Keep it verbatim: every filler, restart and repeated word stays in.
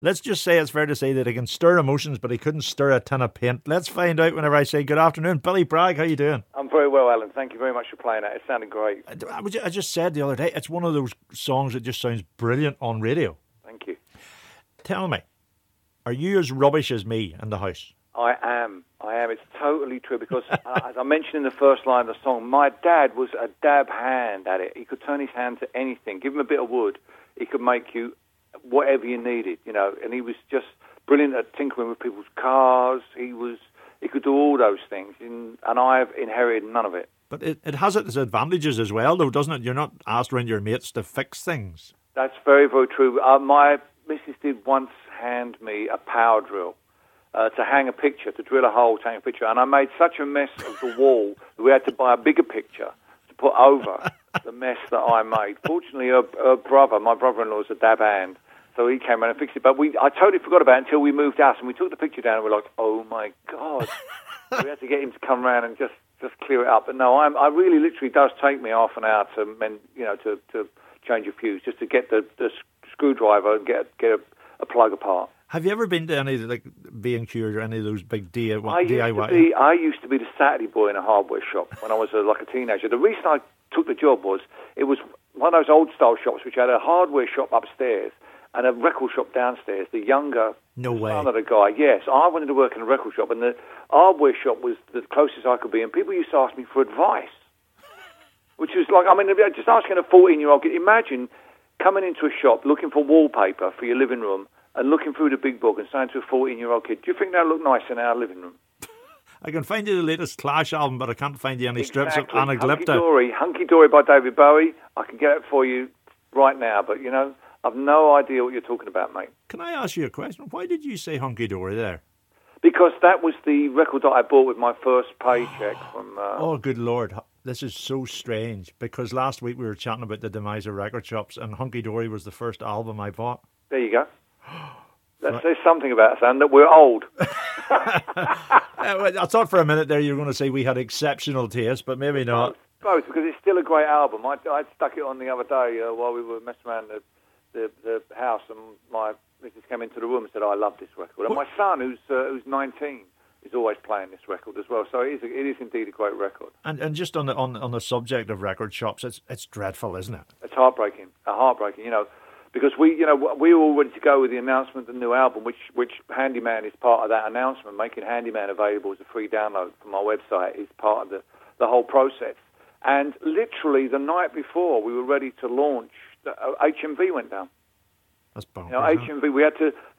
Let's just say it's fair to say that he can stir emotions, but he couldn't stir a tin of paint. Let's find out whenever I say good afternoon. Billy Bragg, how you doing? I'm very well, Alan. Thank you very much for playing that. It sounded great. I, I just said the other day, it's one of those songs that just sounds brilliant on radio. Thank you. Tell me, are you as rubbish as me in the house? I am. I am. It's totally true because, uh, as I mentioned in the first line of the song, my dad was a dab hand at it. He could turn his hand to anything. Give him a bit of wood, he could make you whatever you needed, you know. And he was just brilliant at tinkering with people's cars. He was. He could do all those things, and, and I've inherited none of it. But it, it has its advantages as well, though, doesn't it? You're not asked around your mates to fix things. That's very, very true. Uh, my missus did once hand me a power drill. Uh, to hang a picture, to drill a hole, to hang a picture. And I made such a mess of the wall that we had to buy a bigger picture to put over the mess that I made. Fortunately, her, her brother, my brother-in-law, is a dab hand, so he came around and fixed it. But we, I totally forgot about it until we moved out, and we took the picture down, and we were like, oh, my God. We had to get him to come around and just, just clear it up. But no, I'm, I really literally does take me half an hour to, men, you know, to, to change a fuse, just to get the, the screwdriver and get, get a, a plug apart. Have you ever been to any, like, B and Q or any of those big D I Y? I used, to be, I used to be the Saturday boy in a hardware shop when I was a, like a teenager. The reason I took the job was it was one of those old-style shops which had a hardware shop upstairs and a record shop downstairs. The younger no way. son of the guy, yes. I wanted to work in a record shop, and the hardware shop was the closest I could be, and people used to ask me for advice, which was like, I mean, just asking a fourteen-year-old, imagine coming into a shop looking for wallpaper for your living room, and looking through the big book and saying to a fourteen-year-old kid, do you think that'll look nice in our living room? I can find you the latest Clash album, but I can't find you any exactly. strips of Anna Glypta. Hunky Dory, Hunky Dory by David Bowie. I can get it for you right now, but, you know, I've no idea what you're talking about, mate. Can I ask you a question? Why did you say Hunky Dory there? Because that was the record that I bought with my first paycheck from... Uh... Oh, good Lord. This is so strange, because last week we were chatting about the demise of record shops, and Hunky Dory was the first album I bought. There you go. That says something about us, and that we're old. I thought for a minute there you were going to say we had exceptional taste, but maybe not. Both, because it's still a great album. I, I stuck it on the other day uh, while we were messing around the, the, the house, and my missus came into the room and said, oh, I love this record. And my son, who's uh, who's nineteen, is always playing this record as well. So it is, a, it is indeed a great record. And and just on the on, on the subject of record shops, it's it's dreadful, isn't it? It's heartbreaking. Uh, heartbreaking, you know. Because we, you know, we were all ready to go with the announcement of the new album, which which Handyman is part of that announcement. Making Handyman available as a free download from our website is part of the, the whole process. And literally the night before we were ready to launch, the, uh, H M V went down. That's bonkers. You know, H M V, we had to